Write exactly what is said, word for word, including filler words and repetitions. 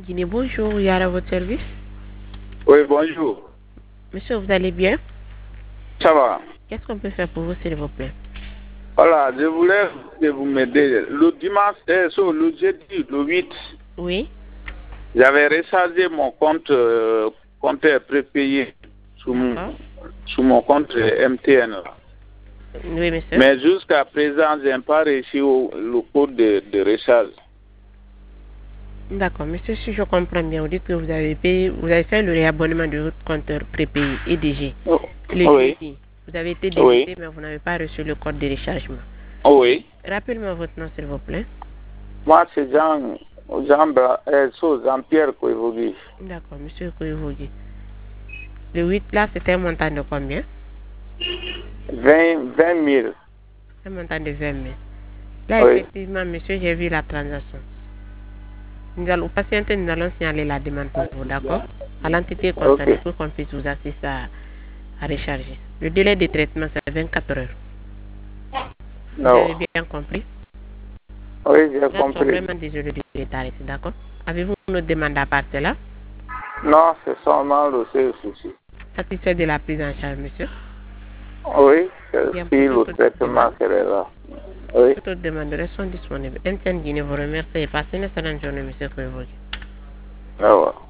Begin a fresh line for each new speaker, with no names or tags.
Guinée, bonjour, Yara, à votre service.
Oui, bonjour.
Monsieur, vous allez bien?
Ça va.
Qu'est-ce qu'on peut faire pour vous, s'il vous plaît?
Voilà, je voulais que vous m'aidiez. Le dimanche, euh, sur le jeudi, le huit,
Oui.
j'avais rechargé mon compte, euh, compte prépayé sur mon, sur mon compte M T N. Là.
Oui, monsieur.
Mais jusqu'à présent, je n'ai pas réussi au, le code de, de recharge.
D'accord, monsieur, si je comprends bien, vous dites que vous avez payé, vous avez fait le réabonnement de votre compteur prépayé E D G.
Oh,
Le
oui.
jeudi. Vous avez été
Oui.
débité, mais vous n'avez pas reçu le code de rechargement.
Oui.
Rappelez-moi votre nom, s'il vous plaît.
Moi, c'est Jean, Jean, euh, Jean-Pierre Kouévogui.
D'accord, monsieur Kouévogui. Le huit, là, c'était un montant de combien?
vingt mille.
Un montant de vingt mille. Là,
Oui.
effectivement, monsieur, j'ai vu la transaction. Nous allons patienter, nous allons signaler la demande pour vous, d'accord? À l'entité concernée
Okay.
pour qu'on puisse vous assister à, à recharger. Le délai de traitement, c'est vingt-quatre heures. Vous
Non.
avez bien compris?
Oui, j'ai
Nous
compris.
sommes vraiment désolés de retard ici, d'accord? Avez-vous une autre demande à part cela?
Non, c'est seulement le seul souci.
Satisfait de la prise en charge, monsieur?
Oui,
Bien,
si
pour
le
toute
traitement serait là. Oui.
Toutes autres demandes sont disponibles. M T N Guinée vous remercie et passez une excellente journée, monsieur Kouévogui.
Au revoir.